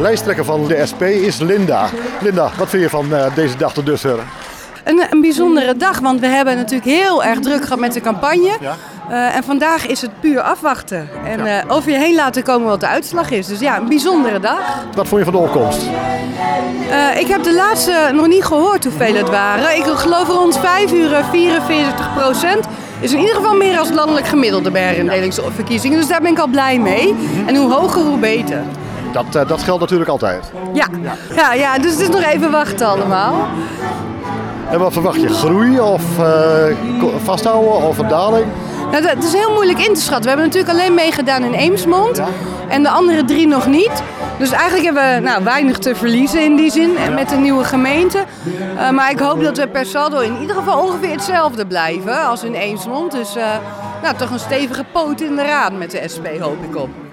lijsttrekker van de SP is Linda. Linda, wat vind je van deze dag tot dusver? Een bijzondere dag, want we hebben natuurlijk heel erg druk gehad met de campagne. Ja. En vandaag is het puur afwachten. En over je heen laten komen wat de uitslag is. Dus ja, een bijzondere dag. Wat vond je van de opkomst? Ik heb de laatste nog niet gehoord hoeveel het waren. Ik geloof rond 5 uur 44%. Is in ieder geval meer als landelijk gemiddelde bij herinnelingsverkiezingen. Dus daar ben ik al blij mee. En hoe hoger, hoe beter. Dat geldt natuurlijk altijd. Ja, dus het is nog even wachten allemaal. En wat verwacht je? Groei of vasthouden of een daling? Nou, het is heel moeilijk in te schatten. We hebben natuurlijk alleen meegedaan in Eemsmond. Ja. En de andere 3 nog niet. Dus eigenlijk hebben we weinig te verliezen in die zin. En met de nieuwe gemeente. Maar ik hoop dat we per saldo in ieder geval ongeveer hetzelfde blijven als in Eemsmond. Dus toch een stevige poot in de raad met de SP hoop ik op.